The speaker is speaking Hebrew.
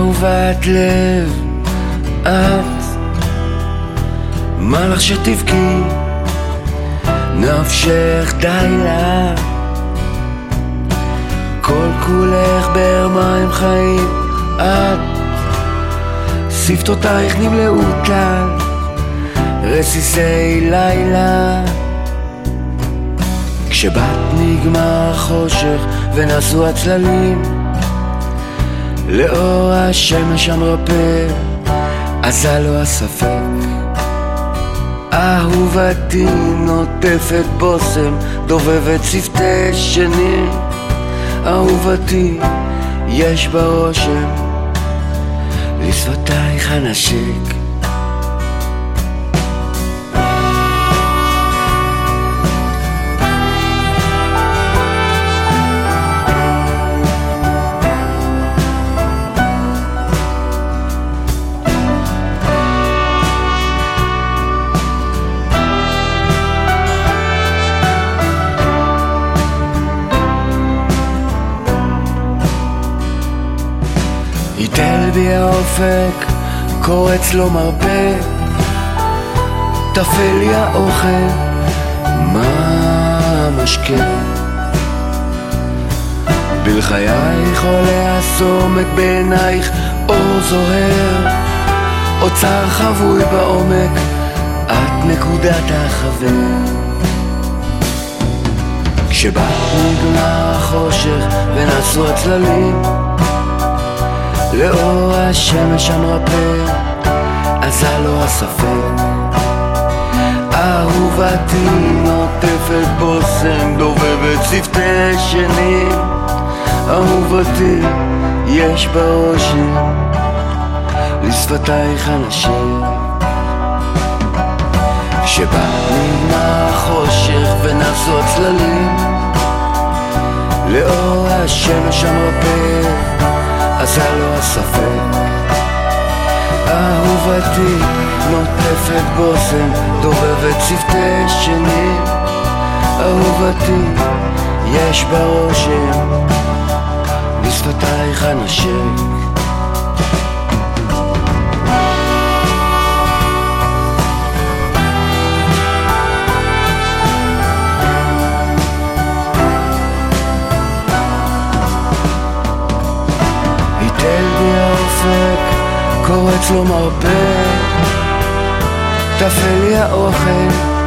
אהובת לב, את מלאך שתבכי, נפשך די לה, כל כולך באר מים חיים, את שפתותייך נמלאו טל, רסיסי לילה. כשבת נגמר חושך ונסו הצללים, לאור השמש המרפא עזה לו הספק. אהובתי נוטפת בוסם, דובבת שפתי שנים, אהובתי יש בה רושם, לשפתייך הנשק. יטל בי האופק, קורץ לו מרפא, תפל לי האוכל, מה משקה? בלחייך עולה הסומק, בעינייך אור זוהר, אוצר חבוי בעומק, את נקודת החבר. כשבת נגמר החושך ונסו הצללים, לאור השמש המרפא עזה לו הספק. אהובתי נוטפת בוסם, דובבת שפתי שנים, אהובתי יש בה רושם, לשפתייך הנשק. כשבת נגמר החושך ונסו הצללים, לאור השמש המרפא עזה לו הספק. אהובתי נוטפת בוסם, דובבת שפתי שנים, אהובתי יש בה רושם, לשפתייך הנשק. קורץ לו מרפא, תפל לי האוכל,